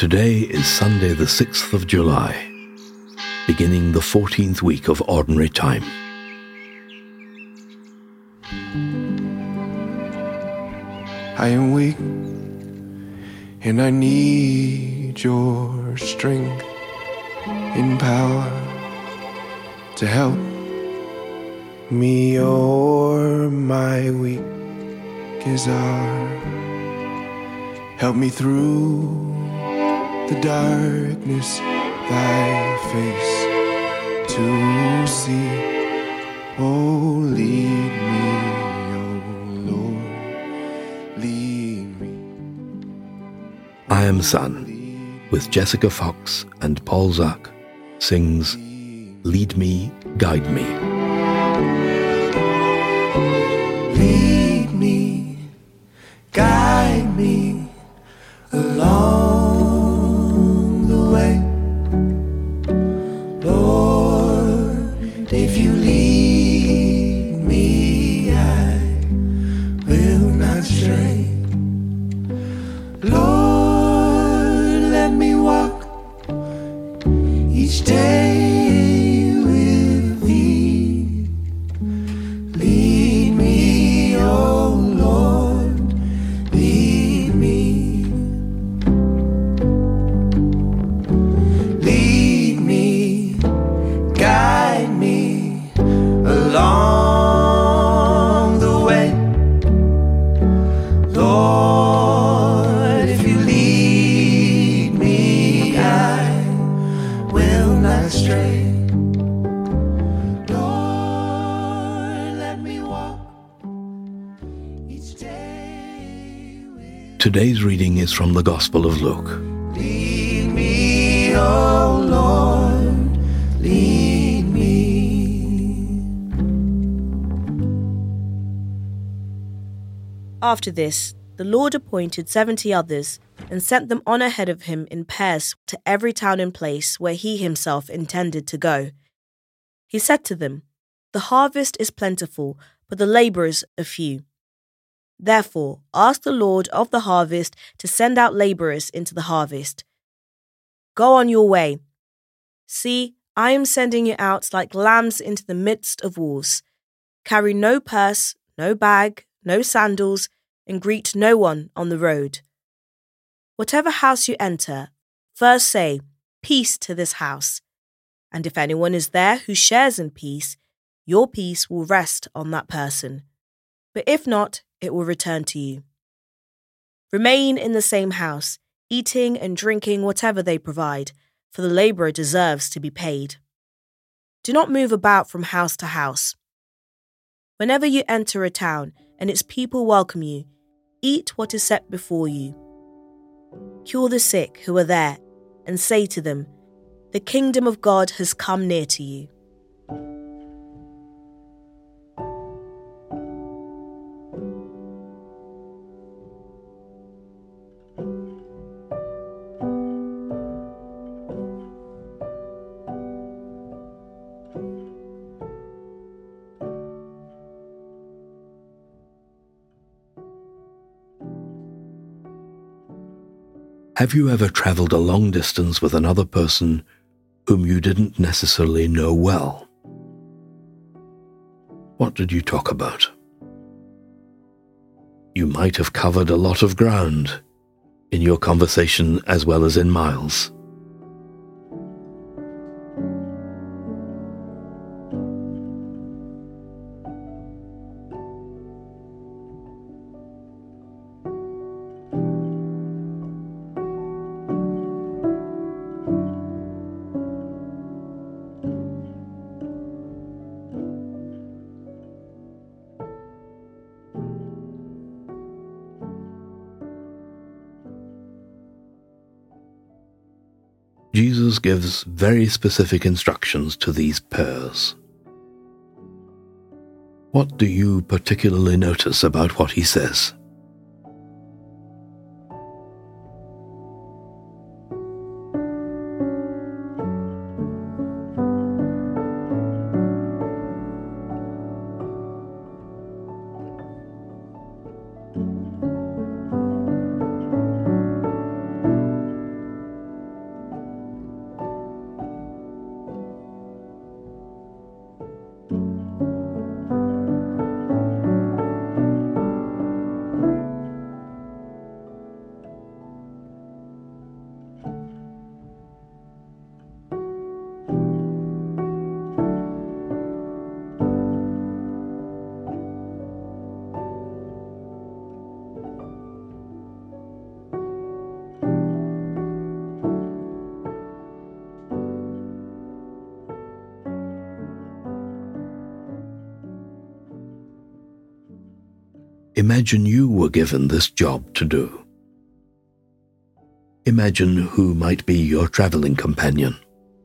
Today is Sunday the 6th of July, beginning the 14th week of Ordinary Time. I am weak, and I need your strength and power to help me o'er my weakest hour. Help me through the darkness thy face to see. Oh, lead me, oh Lord, lead me. I Am Son, with Jessica Fox and Paul Zak, sings Lead Me, Guide Me. Lead me, guide me along the way. Lord, if you lead me, I will not stray. Lord, let me walk each day with thee. Lead me, oh Lord, lead me. Lead me, guide me along the way. Lord, if you lead me, I will not stray. Lord, let me walk each day with. Today's reading is from the Gospel of Luke. Lead me, oh Lord, lead me. After this, the Lord appointed 70 others and sent them on ahead of him in pairs to every town and place where he himself intended to go. He said to them, "The harvest is plentiful, but the laborers are few. Therefore, ask the Lord of the harvest to send out laborers into the harvest. Go on your way. See, I am sending you out like lambs into the midst of wolves. Carry no purse, no bag, no sandals, and greet no one on the road. Whatever house you enter, first say, 'Peace to this house.' And if anyone is there who shares in peace, your peace will rest on that person. But if not, it will return to you. Remain in the same house, eating and drinking whatever they provide, for the laborer deserves to be paid. Do not move about from house to house. Whenever you enter a town and its people welcome you, eat what is set before you. Cure the sick who are there, and say to them, 'The kingdom of God has come near to you.'" Have you ever traveled a long distance with another person whom you didn't necessarily know well? What did you talk about? You might have covered a lot of ground in your conversation as well as in miles. Jesus gives very specific instructions to these pairs. What do you particularly notice about what he says? Imagine you were given this job to do. Imagine who might be your traveling companion.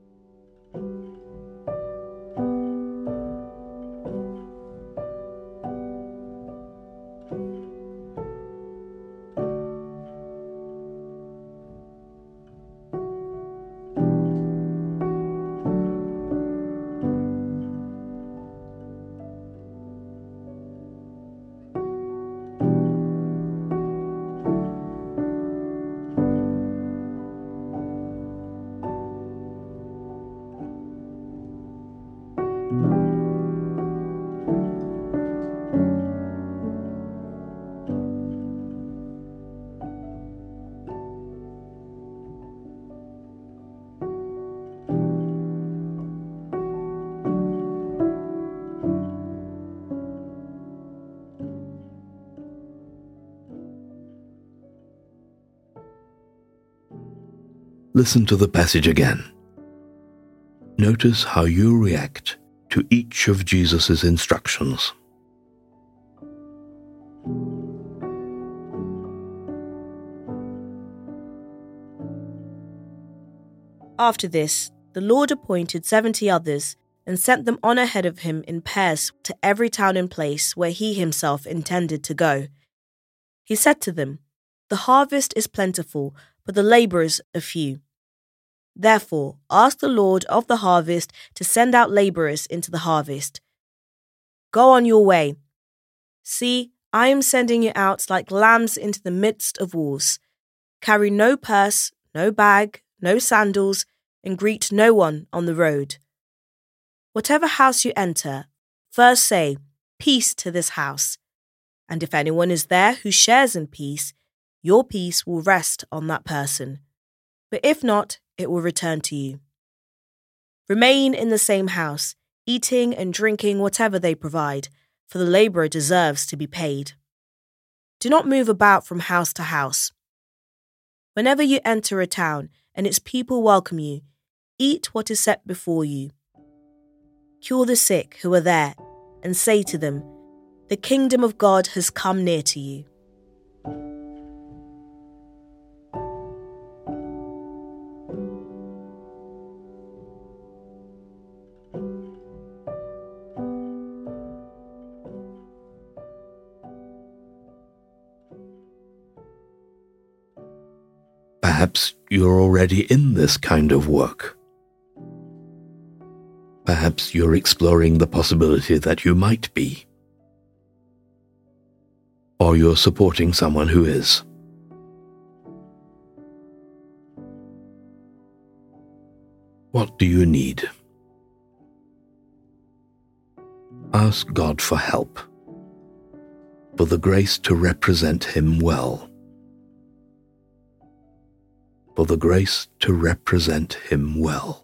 Listen to the passage again. Notice how you react to each of Jesus' instructions. After this, the Lord appointed 70 others and sent them on ahead of him in pairs to every town and place where he himself intended to go. He said to them, "The harvest is plentiful, but the laborers are few. Therefore, ask the Lord of the harvest to send out laborers into the harvest. Go on your way. See, I am sending you out like lambs into the midst of wolves. Carry no purse, no bag, no sandals, and greet no one on the road. Whatever house you enter, first say, 'Peace to this house.' And if anyone is there who shares in peace, your peace will rest on that person. But if not, it will return to you. Remain in the same house, eating and drinking whatever they provide, for the laborer deserves to be paid. Do not move about from house to house. Whenever you enter a town and its people welcome you, eat what is set before you. Cure the sick who are there, and say to them, 'The kingdom of God has come near to you.'" Perhaps you're already in this kind of work. Perhaps you're exploring the possibility that you might be. Or you're supporting someone who is. What do you need? Ask God for help, for the grace to represent Him well. For the grace to represent Him well.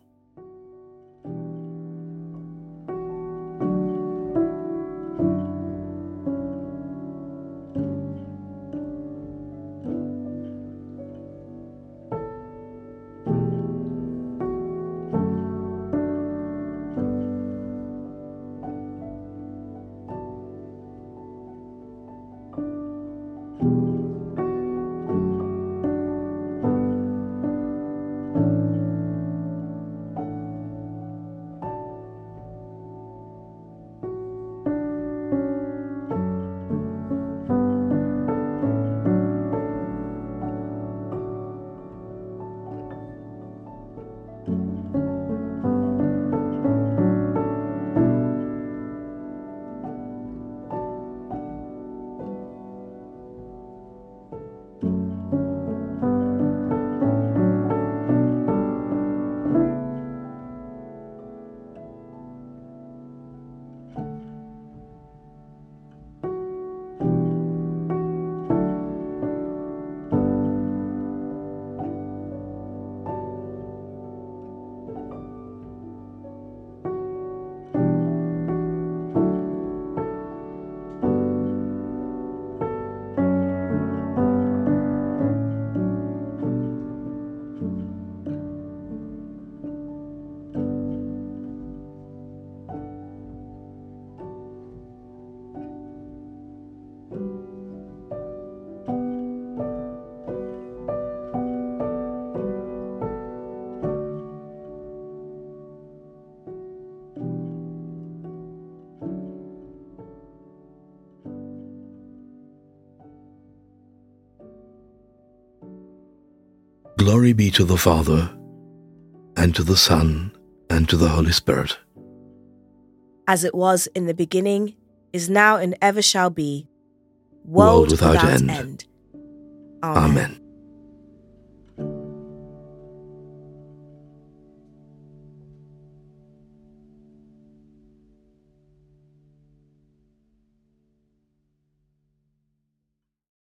Glory be to the Father, and to the Son, and to the Holy Spirit. As it was in the beginning, is now, and ever shall be, world without end. Amen. Amen.